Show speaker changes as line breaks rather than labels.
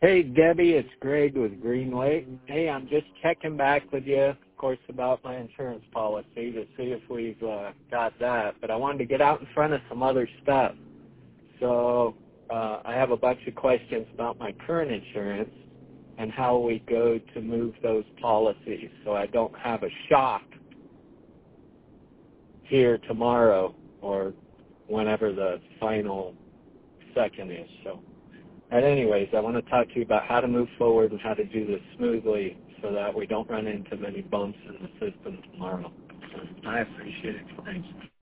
Hey, Debbie, it's Greg with Greenway. Hey, I'm just checking back with you, of course, about my insurance policy to see if we've got that. But I wanted to get out in front of some other stuff. So I have a bunch of questions about my current insurance and how we go to move those policies so I don't have a shock here tomorrow or whenever the final second is. So, anyways, I want to talk to you about how to move forward and how to do this smoothly so that we don't run into many bumps in the system tomorrow. I appreciate it. Thanks.